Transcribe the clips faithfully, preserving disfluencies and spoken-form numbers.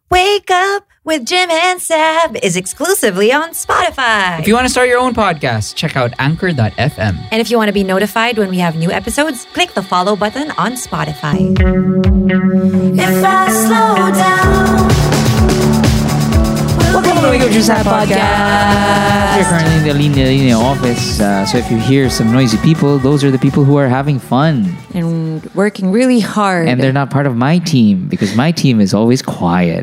Wake Up with Jim and Sab is exclusively on Spotify. If you want to start your own podcast, check out anchor dot f m. And if you want to be notified when we have new episodes, click the follow button on Spotify. If I slow down. Welcome to the Wake Up with Jim and Sab podcast. We're currently in the Linya Linya office, uh, so if you hear some noisy people, those are the people who are having fun. And working really hard. And they're not part of my team because my team is always quiet.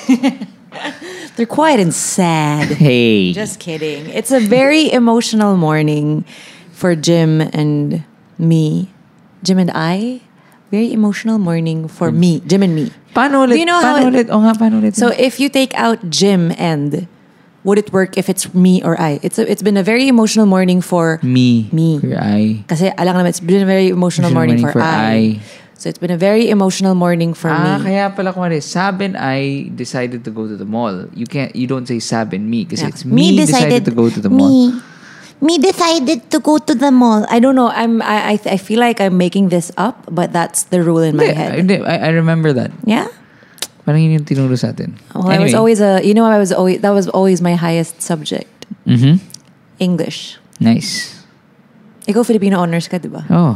They're quiet and sad. Hey. Just kidding. It's a very emotional morning for Jim and me. Jim and I. Very emotional morning for me. Jim and me. Paano ulit? Do you know paano how it- ulit? O nga, paano ulit? So if you take out Jim and, would it work if it's me or I? It's a, it's been a very emotional morning for me. Me. For I. Kasi alam naman, it's been a very emotional Emotional morning, morning for, for I. I. So it's been a very emotional morning for Ah, me. kaya pala kung ano, Sab and I decided to go to the mall. You can't, you don't say Sab and me kasi Yeah. it's me, decided, to go to the mall. Me, me decided to go to the mall. I don't know. I'm. I. I, I feel like I'm making this up, but that's the rule in my Hindi, head. hindi, I, I remember that. Yeah. Parang yun yung tinuro sa atin. Well, I was always a. You know, I was always. That was always my highest subject. Mm-hmm. English. Nice. Ikaw Filipino honors ka, di ba? Oh.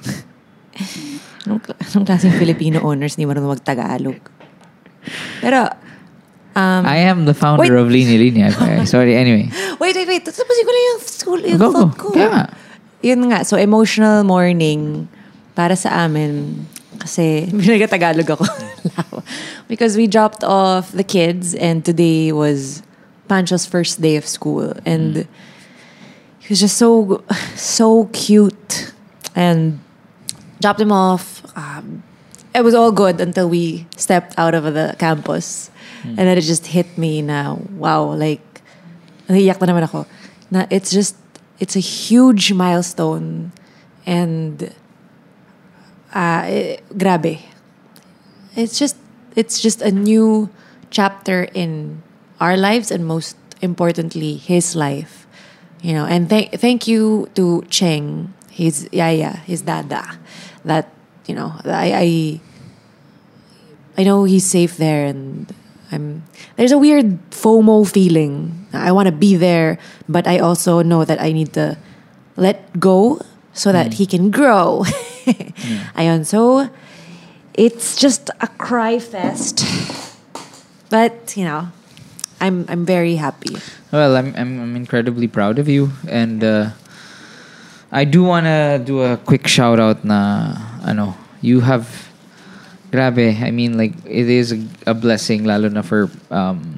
Anong, anong klaseng Filipino honors? Hindi marunong mag-Tagalog. Pero, um, I am the founder wait. of Linya Linya. Okay, sorry, anyway. wait, wait, wait. Tapusin ko lang yung school, yung Go, go. thought ko. Kaya nga. Yun nga. So, emotional morning para sa amin. Kasi, pinag-Tagalog ako. Because we dropped off the kids and today was Pancho's first day of school. And he was just so, so cute. And dropped him off. Um, it was all good until we stepped out of the campus. Mm. And then it just hit me na, wow, like, nahiyak na naman ako. Na it's just, it's a huge milestone. And, uh, eh, grabe. It's just, it's just a new chapter in our lives and most importantly, his life. You know, and thank thank you to Cheng, his yaya, his dada. That, you know, I, I I know he's safe there and I'm there's a weird FOMO feeling. I want to be there, but I also know that I need to let go so that he can grow. Yeah. Ayun, so it's just a cry fest. But, you know, I'm I'm very happy. Well, I'm I'm, I'm incredibly proud of you, and uh, I do wanna do a quick shout out. Na ano, you have, grabe. I mean, like it is a, a blessing, lalo na for um,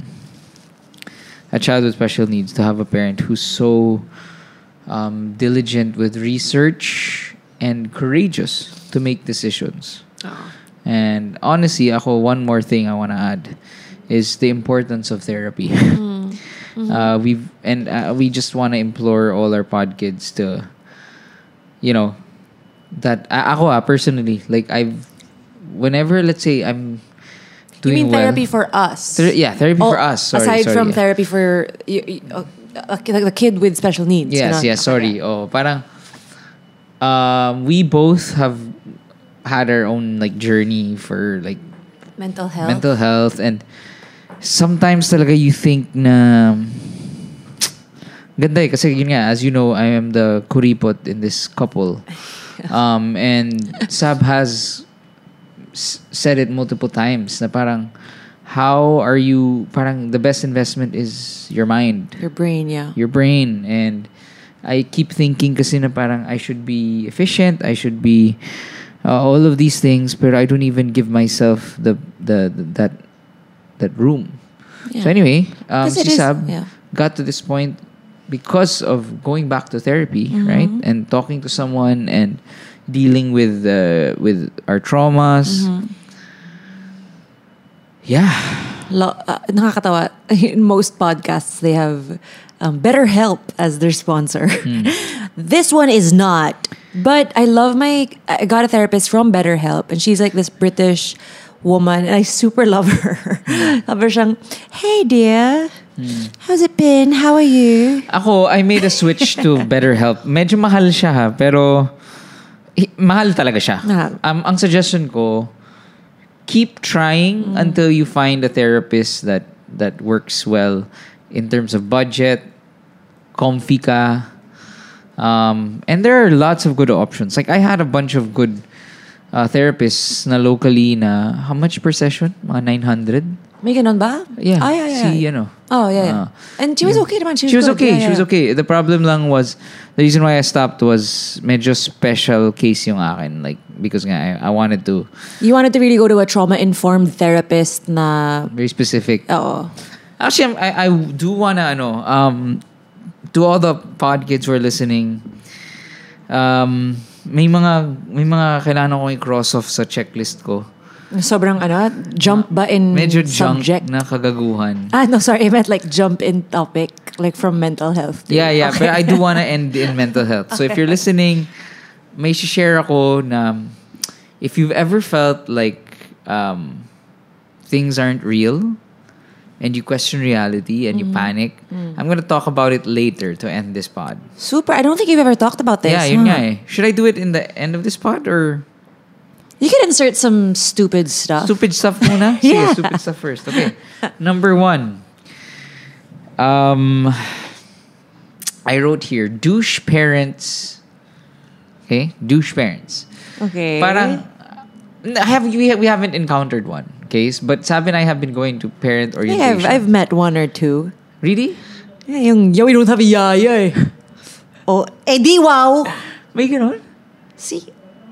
a child with special needs to have a parent who's so um, diligent with research and courageous to make decisions. Oh. And honestly, ako, one more thing I wanna add is the importance of therapy. Mm-hmm. Uh, we've and uh, we just want to implore all our pod kids to, you know, that uh, ako ah, personally, like I've, whenever let's say I'm You doing mean well, therapy for us? Ther- yeah, therapy Oh, for us. Sorry, aside sorry, from yeah. therapy for y- y- uh, uh, the kid with special needs. Yes, ganon. yes. Sorry. Oh, parang um, we both have had our own like journey for like Mental health. mental health, and sometimes talaga you think na ganda eh, kasi yun nga, as you know, I am the kuripot in this couple. Um, and Sab has s- said it multiple times na parang how are you, parang the best investment is your mind, Your brain, yeah. your brain. And I keep thinking kasi na parang I should be efficient, I should be uh, all of these things, but I don't even give myself the the, the that that room. Yeah. So anyway, um, 'Cause it si is- Sab yeah. got to this point because of going back to therapy, Mm-hmm. right? And talking to someone and dealing with uh, with our traumas. Mm-hmm. Yeah. Lo- uh, nakakatawa. In most podcasts, they have um, BetterHelp as their sponsor. This one is not. But I love my... I got a therapist from BetterHelp, and she's like this British woman, and I super love her. Love her siyang, hey dear, how's it been? How are you? Ako, I made a switch to BetterHelp. Medyo mahal siya ha, pero hi- mahal talaga siya. Ah. Um, ang suggestion ko, keep trying until you find a therapist that that works well in terms of budget, comfy ka. Um, and there are lots of good options. Like I had a bunch of good uh, therapists na locally na how much per session? Mga nine hundred? May ganon ba? Yeah. Ah, yeah, yeah. Si, ano. Oh, yeah, yeah. Uh, And she was okay naman. She was, She was good. okay. Yeah, She yeah. was okay. The problem lang was, the reason why I stopped was medyo special case yung akin. Like, because nga, I, I wanted to, You wanted to really go to a trauma-informed therapist na... very specific. Oo. Actually, I'm- I, I do wanna, ano, um, to all the pod kids who are listening, um, may mga, may mga kailangan ko i-cross off sa checklist ko. Sobrang ano, jump ba in Medyo junk subject? na kagaguhan. Ah, no, sorry. I meant like jump in topic. Like from mental health. to- Yeah, yeah. Okay. But I do wanna end in mental health. So if you're listening, may share ako na if you've ever felt like um, things aren't real and you question reality and you panic, I'm gonna talk about it later to end this pod. Super. I don't think you've ever talked about this. Yeah, yun huh? nga eh. Should I do it in the end of this pod or You can insert some stupid stuff. stupid stuff muna? Sige, Yeah. stupid stuff first. Okay. Number one. Um, I wrote here, douche parents. Okay? Douche parents. Okay. Parang, uh, have we, we haven't encountered one case, but Sabi and I have been going to parent Yeah, orientation. I've, I've met one or two. Really? Yeah, yung, yo, we don't have a yaya eh. Oh, eh di wow. May ganon? See?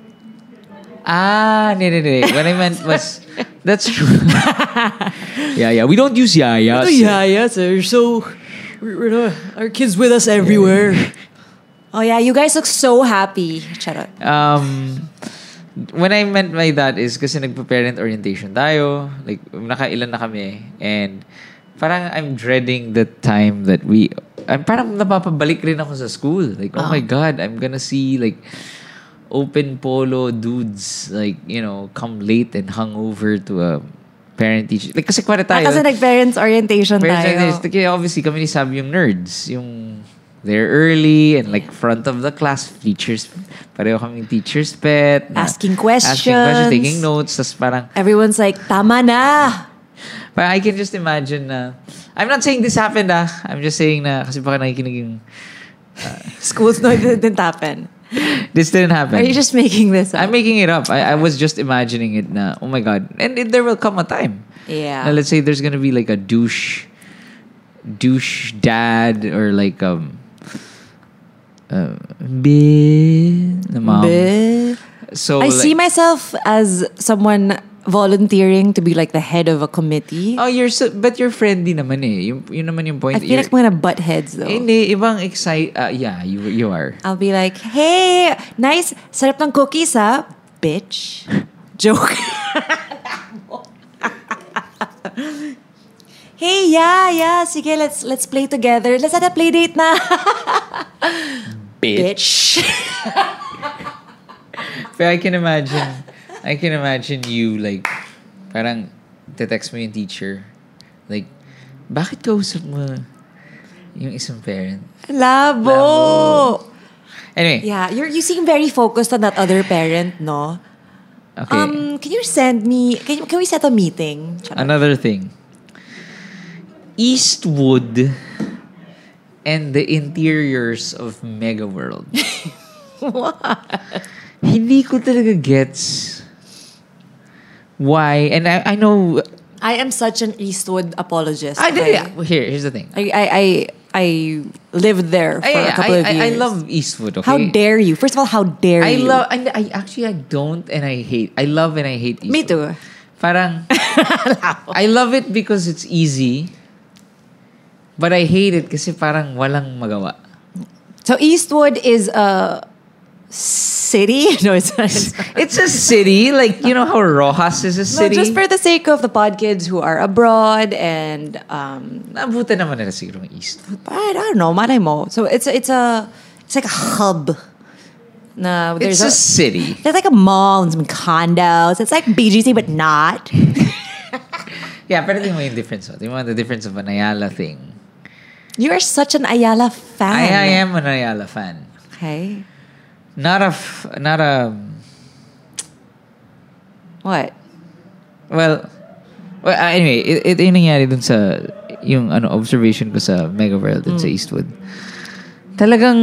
Ah, no, no, no. What I meant was, that's true. yeah, yeah. We don't use yayas. Oh, yaya, sir. So, we're, we're not, our kids with us everywhere. Oh yeah, you guys look so happy. Charot. Um, when I meant by that is kasi nagpa-parent orientation tayo. Like, nakailan na kami. And parang I'm dreading the time that we... I'm parang napapabalik rin ako sa school. Like, oh my God, I'm gonna see like open polo dudes like, you know, come late and hungover to a parent teacher. Like, kasi kwara Ah, tayo. kasi nag-parents orientation Parents tayo. orientation. Kaya obviously kami ni Sabi yung nerds. Yung they're early and like front of the class teachers. Pareho kaming teacher's pet. na Asking questions. Asking questions, taking notes. Tas parang, Everyone's like, tama na. parang I can just imagine na, I'm not saying this happened ah. I'm just saying na, kasi baka nakikinig yung, Schools no, it didn't happen. this didn't happen. Are you just making this up? I'm making it up. I, I was just imagining it na, oh my God. And it, there will come a time. Yeah. Na let's say there's gonna be like a douche, douche dad or like, um, uh, be, the mom. Bleh. So I like, see myself as someone volunteering to be like the head of a committee. oh, you're so, but you're friendly naman eh. Yun, yun naman yung point. I feel You're- like I'm gonna butt heads though. Hindi, ibang excite. Uh, yeah, you you are. I'll be like, hey, nice, sarap ng cookies ha, bitch. Joke. Hey, yeah, yeah, sige, let's let's play together. Let's have a play date na. Bitch. But I can imagine, I can imagine you like, parang, te-text mo yung teacher. Like, bakit kausap mo yung isang parent? Labo. Labo. Anyway. Yeah, you're you seem very focused on that other parent, no? Okay. Um, can you send me? Can you, can we set a meeting? Charot. Another thing. Eastwood and the interiors of Mega World. What? Hindi ko talaga gets why. And I, I know. I am such an Eastwood apologist. I, okay? yeah, here, here's the thing. I, I, I, I lived there for I, a couple I, of I, years. I love Eastwood. Okay. How dare you? First of all, how dare I you? love. I, I actually I don't and I hate. I love and I hate Eastwood. Me too. Parang I love it because it's easy. But I hate it kasi parang walang magawa. So Eastwood is a city? No, it's not. It's not. It's a city, like you know how Rojas is a No, city. just for the sake of the pod kids who are abroad and um, Nabutan naman nila siguro ng Eastwood. I don't know, malay mo. So it's a, it's a it's like a hub. Na It's there's a, a, city. there's like a mall and some condos. It's like B G C but not. Yeah, pero tingnan mo yung difference. Tingnan mo the difference of an Ayala thing. You are such an Ayala fan. I, I am an Ayala fan. Okay. Not a, f- not a, What? Well, well uh, anyway, it, it yung nangyari dun sa yung ano observation ko sa Mega World dun mm. sa Eastwood. Talagang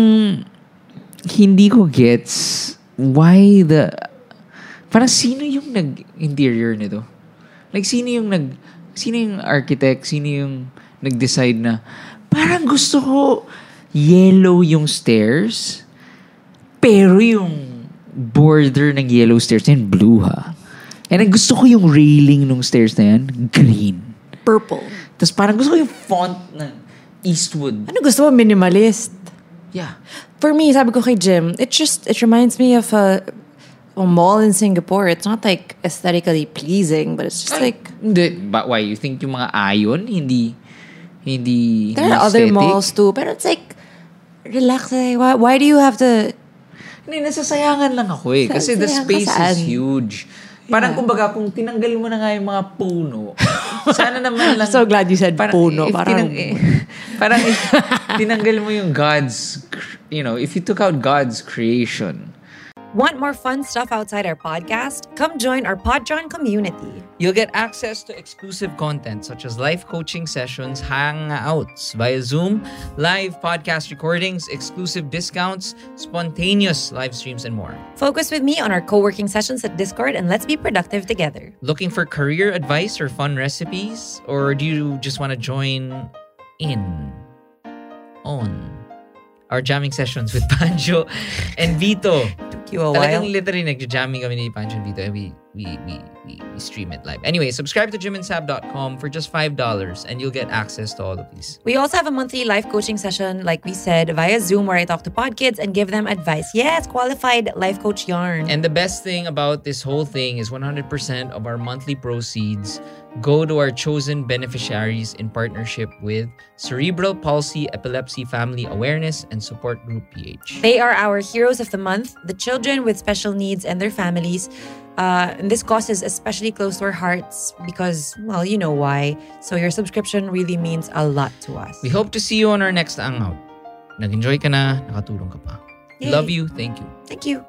hindi ko gets why the parang sino yung nag-interior nito? Like sino yung nag sino yung architect, sino yung nag-decide na parang gusto ko yellow yung stairs pero yung border ng yellow stairs na yun blue ha. And gusto ko yung railing ng stairs na yan green. Purple. Tapos parang gusto ko yung font ng Eastwood. Ano gusto mo? Minimalist? Yeah. For me, sabi ko kay Jim, it just, it reminds me of a, a mall in Singapore. It's not like aesthetically pleasing, but it's just Ay, like... Hindi. But why? You think yung mga ayon, hindi, hindi, there are other malls too, pero it's like, relax eh. Why, why do you have to... Hindi, nasasayangan lang ako eh. Kasi the space is huge. Parang yeah. kumbaga, kung tinanggal mo na nga yung mga puno, sana naman lang... I'm so glad you said parang, puno. Parang, parang, eh, parang if tinanggal mo yung God's, you know, if you took out God's creation. Want more fun stuff outside our podcast? Come join our Podtron community. You'll get access to exclusive content such as live coaching sessions, hangouts via Zoom, live podcast recordings, exclusive discounts, spontaneous live streams, and more. Focus with me on our co-working sessions at Discord and let's be productive together. Looking for career advice or fun recipes? Or do you just want to join in on our jamming sessions with Pancho and Vito? Took you a while. Talagang literally nagja-jamming kami ni Pancho and Vito and we, we, we, we, we stream it live. Anyway, subscribe to jim and sab dot com for just five dollars and you'll get access to all of these. We also have a monthly life coaching session, like we said, via Zoom where I talk to pod kids and give them advice. Yes, qualified life coach yarn. And the best thing about this whole thing is one hundred percent of our monthly proceeds go to our chosen beneficiaries in partnership with Cerebral Palsy Epilepsy Family Awareness and Support Group P H. They are our heroes of the month, the children with special needs and their families. Uh, and this cause is especially close to our hearts because, well, you know why. So your subscription really means a lot to us. We hope to see you on our next hangout. Nag-enjoy ka na, nakatulong ka pa. Yay. Love you, thank you. Thank you.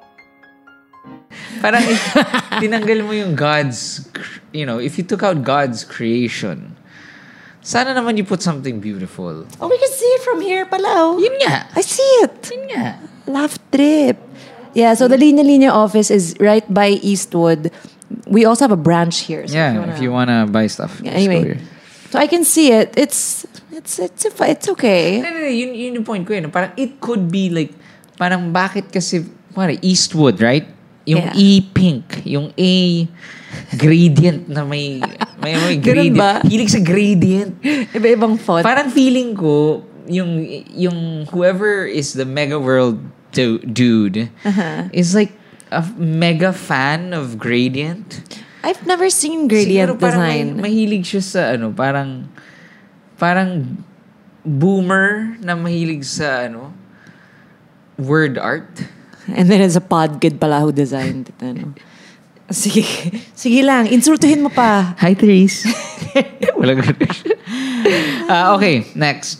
Parang if tinanggal mo yung God's, you know, if you took out God's creation, sana naman you put something beautiful. Oh, we can see it from here pala. Yun nga. I see it. Yun nga. Laugh trip. Yeah, so the Linya Linya office is right by Eastwood. We also have a branch here. So Yeah, if you wanna, if you wanna buy stuff. Yeah, just go anyway, here. so I can see it. It's it's it's it's okay. No, no, no, yun, yun yung point ko yun. Parang it could be like, parang bakit kasi, parang Eastwood, right? Yung Yeah. E pink, yung A gradient na may may, may Ganun gradient. ba? Hilig sa gradient. Iba-ibang font. Parang feeling ko yung yung whoever is the Mega World du- dude Uh-huh. is like a mega fan of gradient. I've never seen gradient Siguro parang design. may, mahilig siya sa ano, parang parang boomer na mahilig sa ano word art. And then it's a pod kid pala who designed it. Ano. Sige, sige lang. Insultuhin mo pa. Hi, Therese. Wala ganun. uh, okay, next.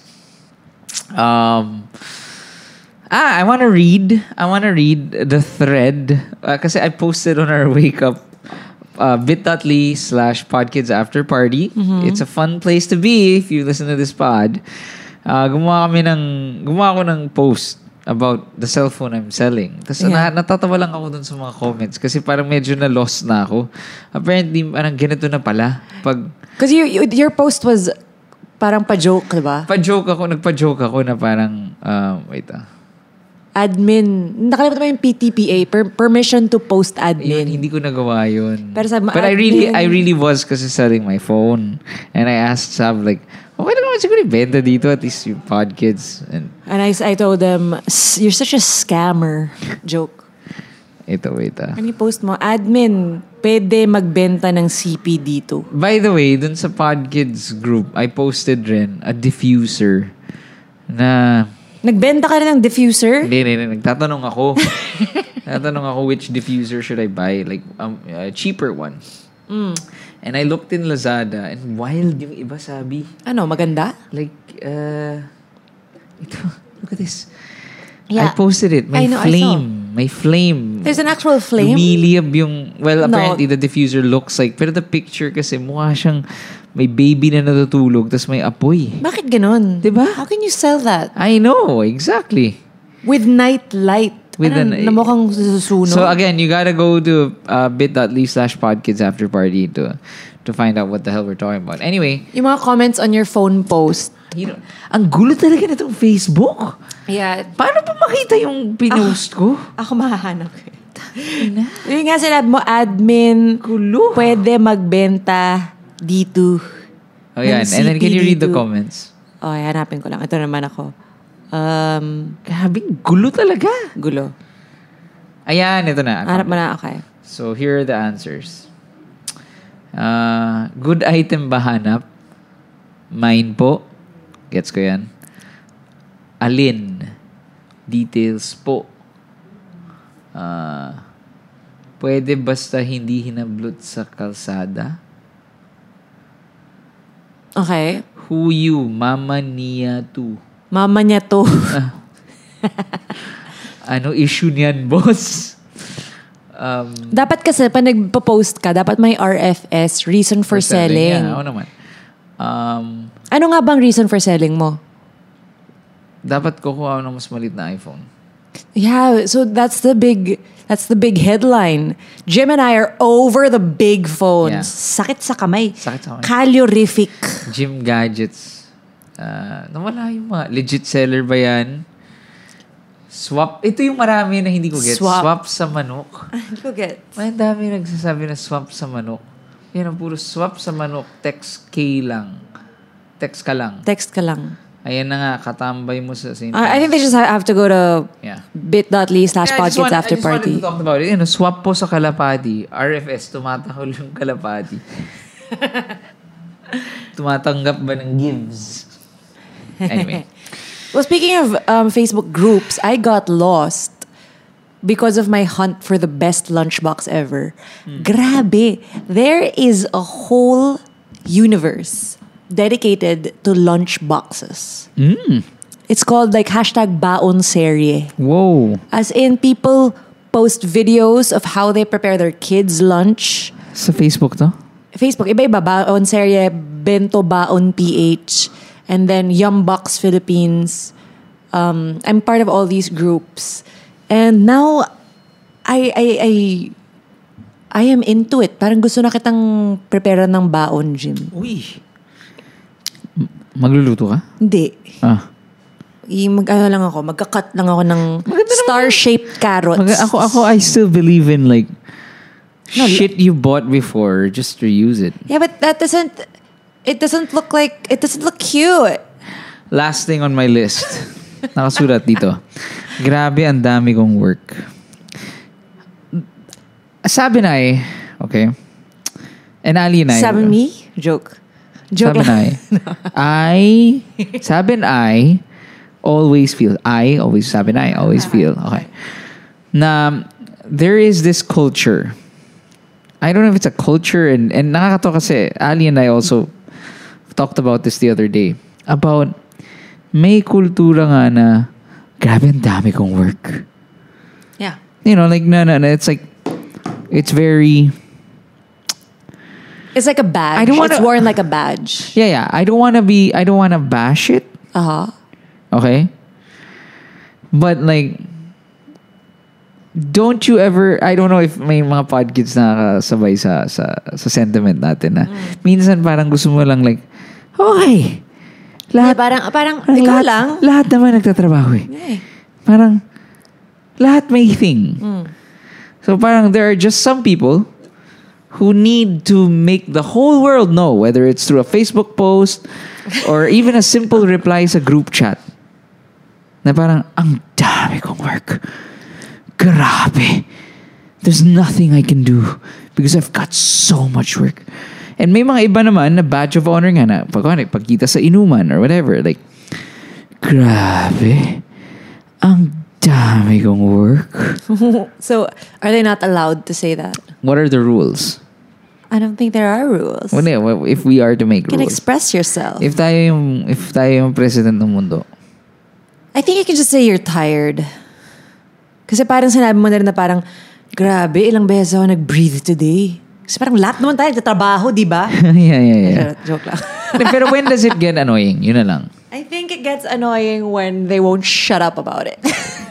Um, ah, I want to read. I want to read the thread. Uh, kasi I posted on our wake up uh, bit.ly slash podkids after party. Mm-hmm. It's a fun place to be if you listen to this pod. Uh, gumawa kami ng, gumawa ko ng post about the cell phone I'm selling. Tapos Yeah. na, natatawa lang ako dun sa mga comments kasi parang medyo na lost na ako. Apparently, parang ganito na pala. Pag Because you, you, your post was parang pa-joke, di ba? pa-joke ako, nagpa-joke ako na parang, um, wait ah. Admin. Nakalimutan mo yung P T P A, per, permission to post Yun, admin. hindi ko nagawa yun. Pero sabi mo, But I really, admin. I really was kasi selling my phone. And I asked Sab like, okay lang naman siguro ibenta dito at least yung podkids. And And I, I told them, "S- you're such a scammer. Joke. ito, wait ah. Ano yung post mo? Admin, pwede magbenta ng C P dito. By the way, dun sa podkids group, I posted rin a diffuser na Nagbenta ka rin ng diffuser? Hindi, hindi, hindi. Nagtatanong ako. Nagtatanong ako which diffuser should I buy? Like, um, a cheaper one. Mm. And I looked in Lazada and wild yung iba sabi. Ano, maganda? Like, uh, ito, look at this. Yeah. I posted it. May I know, I saw. flame. May flame. There's an actual flame? Lumiliyab yung, well, No. apparently the diffuser looks like, pero the picture kasi mukha siyang may baby na natutulog tapos may apoy. Bakit ganun? Diba? How can you sell that? I know, exactly. With night light. With Ano, an- na mukhang susunog. So again, you gotta go to uh, bit.ly slash podkids after party to to find out what the hell we're talking about. Anyway, Yung mga comments on your phone post. you know, ang gulo talaga na itong Facebook. Yeah. Paano pa makita yung pinost ko? Ako mahahanap ko. Yung nga sinabi mo, admin, Gulo. pwede magbenta dito. Oh yan, ng and then can you read the C P D two? comments? Oh, hanapin ko lang. Ito naman ako. Um, Grabing gulo talaga. gulo. Ayan, ito na. Hanap mo na, okay. So here are the answers. Uh, good item ba hanap? Mine po. Gets ko yan. Alin? Details po. Uh, pwede basta hindi hinablot sa kalsada? Okay. Who you? Mama niya too. Mama niya to. Ano issue niyan, boss? Um, Dapat kasi, pag nagpo-post ka, dapat may R F S, reason for, selling. Yeah, ako naman. Um, Ano nga bang reason for selling mo? dapat kukuha ako ng mas maliit na iPhone. Yeah, so that's the big that's the big headline. Jim and I are over the big phones. Yeah. Sakit sa kamay. Sakit sa kamay. Calorific. Gym gadgets. Uh, nawala yung mga legit seller ba yan? Swap. Ito yung marami na hindi ko get. Swap. Swap sa manok. Hindi ko get. May dami nagsasabi na swap sa manok. Yan ang puro swap sa manok. Text K lang. Text ka lang. Text ka lang. Ayan na nga, katambay mo sa Saint Uh, I think they just have to go to Yeah. bit.ly slash Yeah, I just podkids want- after I just party. wanted to talk about it. You know, swap po sa Kalapati. R F S, tumatahol yung Kalapati. Tumatanggap ba ng gives? Anyway. Well, speaking of um, Facebook groups, I got lost because of my hunt for the best lunchbox ever. Grabe. There is a whole universe dedicated to lunchboxes. Mm. It's called like hashtag baon serye. Whoa. As in, people post videos of how they prepare their kids' lunch. Sa Facebook to? Facebook, iba-iba. Baon serye, Bento Baon P H, and then Yumbox Philippines. Um, I'm part of all these groups. And now, I, I, I, I am into it. Parang gusto na kitang prepare ng baon, Jim. Uy. Magluluto ka? Hindi. Ah. I, mag, ano lang ako, magka-cut lang ako ng star-shaped carrots. Mag- ako, ako, I still believe in like shit you bought before, just reuse it. Yeah, but that doesn't, it doesn't look like, it doesn't look cute. Last thing on my list. Nakasulat dito. Grabe, ang dami kong work. Sabi na eh, okay? And Ali na eh. Sabi me? Joke. Joke Sabi na lang. eh. I, sabi na I, always feel. I, always, sabi na I, always feel. Okay. Na, there is this culture. I don't know if it's a culture and, and nakakatawa kasi, Ali and I also talked about this the other day. About, may kultura nga na, grabe, ang dami kong work. Yeah. You know, like, no, no, no. It's like, it's very, It's like a badge. I don't wanna- It's worn like a badge. yeah, yeah. I don't want to be, I don't want to bash it. Uh-huh. Okay? But like, don't you ever, I don't know if may mga podkids na nakasabay sa, sa, sa sentiment natin na minsan parang gusto mo lang like, okay, Yeah, lahat, parang, parang, parang ikaw lahat, lang. lahat naman nagtatrabaho eh. Eh. Parang, lahat may thing. So parang there are just some people who need to make the whole world know, whether it's through a Facebook post or even a simple reply sa group chat. Na parang, ang dami kong work. Grabe. There's nothing I can do because I've got so much work. And may mga iba naman na badge of honor nga na pag ano, pagkita sa inuman or whatever. Like, grabe. Ang dami kong work. So, are they not allowed to say that? What are the rules? I don't think there are rules. Well, yeah, well, if we are to make You can rules. express yourself. If tayo yung, if tayo yung president ng mundo. I think you can just say you're tired. Kasi parang sinabi mo na rin na parang, grabe, ilang beses ako nag-breathe today. Kasi parang lahat naman tayo nagtatrabaho, di ba? yeah, yeah, yeah. Joke lang. Pero when does it get annoying? Yun na lang. I think it gets annoying when they won't shut up about it.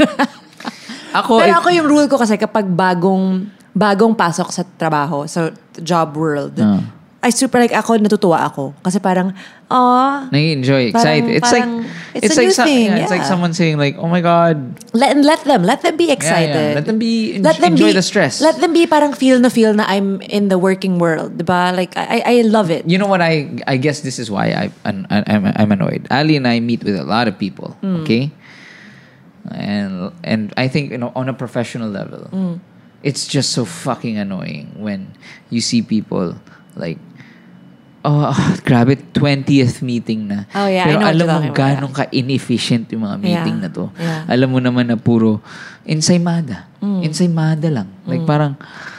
Ako, Pero if- ako yung rule ko kasi kapag bagong bagong pasok sa trabaho, sa job world, Ah. I super like ako, natutuwa ako. Kasi parang, aw, nai-enjoy, Parang- excited. It's parang- like it's a like new some- thing, yeah, It's like yeah. someone saying like, "Oh my god, let, let them, let them be excited. Yeah, yeah. Let them be en- Let them enjoy be- the stress." Let them be parang feel na feel na I'm in the working world, diba? Like, I, I love it. You know what? I I guess this is why I I'm, I'm I'm annoyed. Ali and I meet with a lot of people. Hmm. Okay, and and I think, you know, on a professional level, Hmm. it's just so fucking annoying when you see people like, oh, grabe, twentieth meeting na. Oh, yeah, I Pero know what alam you're mo talking about, ganong ka-inefficient yung mga meeting Yeah, na to. yeah. Alam mo naman na puro ensaymada. Mm. Ensaymada lang. Like parang,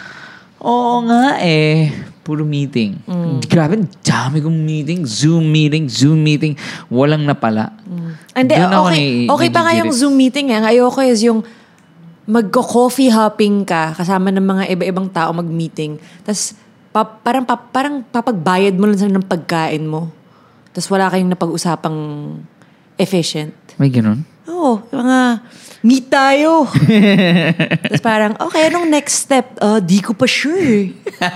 oo nga eh, puro meeting. Mm. Grabe, dami kong meeting. Zoom meeting, Zoom meeting. Walang napala. Hindi, Doon ako okay, nai- okay pa nga yung nagigirit. Zoom meeting eh. Ang ayoko is yung magko-coffee hopping ka kasama ng mga iba-ibang tao mag-meeting. Tapos pa, parang, pa, parang papagbayad mo lang sila ng pagkain mo. Tapos wala kayong napag-usapang efficient. May ganun? Oo, yung mga meet tayo. Tapos parang, okay, anong next step? Ah, di ko pa sure.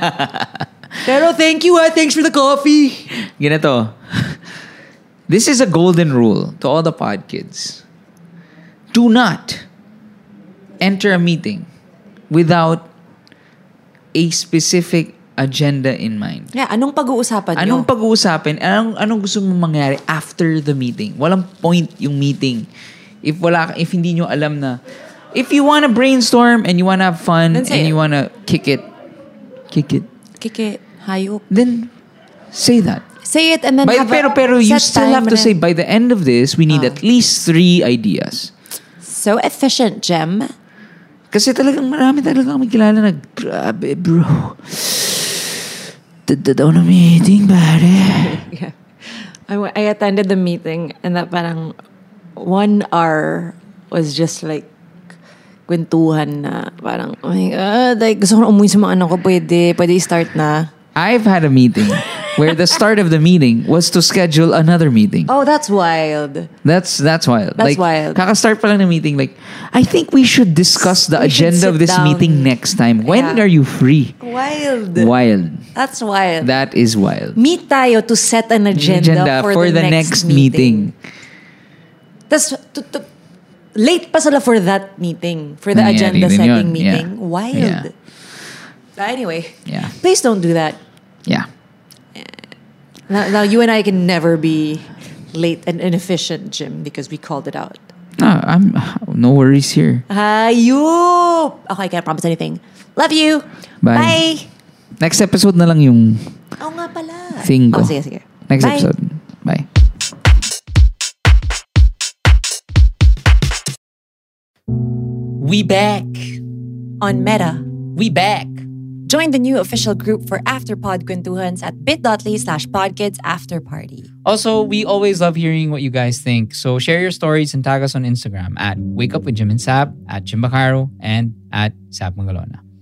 Pero thank you ah, thanks for the coffee. Ganito. This is a golden rule to all the pod kids. Do not enter a meeting without a specific agenda in mind. Yeah, anong pag-uusapan nyo? Anong pag-uusapin? Anong, anong gusto mong mangyari after the meeting? Walang point yung meeting. If wala, if hindi nyo alam na, if you wanna brainstorm and you wanna have fun Then say and it. you wanna kick it, kick it, Kike, hayop. then say that. Say it and then By, have pero a pero you set still time have to and say, then- by the end of this, we need Ah. at least three ideas. So efficient, Jem. Kasi talagang marami talagang may kilala na, grabe bro. Dada daw na meeting, pare. Yeah. I, w- I attended the meeting and that parang one hour was just like kwentuhan na parang, oh my God, like, gusto ko na umuwi sa mga anak ko, pwede, pwede i-start na. I've had a meeting where the start of the meeting was to schedule another meeting. Oh, that's wild. That's that's wild. That's like, wild. Kaka-start pa lang ng meeting, like, I think we should discuss the We should agenda of sit this down. meeting next time. When Yeah. are you free? Wild. Wild. That's wild. That is wild. Meet tayo to set an agenda, for, the, next, meeting. Tas, to, to, late pa sila for that meeting. For the Nangyari agenda din setting yun. meeting. Yeah. Wild. Yeah. But anyway, Yeah. please don't do that. Yeah. Now, now you and I can never be late and inefficient, Jim, because we called it out. Ah, I'm no worries here. Hayop! Okay, I can't promise anything. Love you. Bye. Bye. Next episode na lang yung Oo nga pala. thing ko. Oh, sige, sige. Next Bye. episode. Bye. We back. On Meta, We back. join the new official group for Afterpod Kwentuhans at bit.ly slash podkids afterparty. Also, we always love hearing what you guys think. So share your stories and tag us on Instagram at Wake Up with Jim and Sap, at Jim Bacaro, and at Sap Mangalona.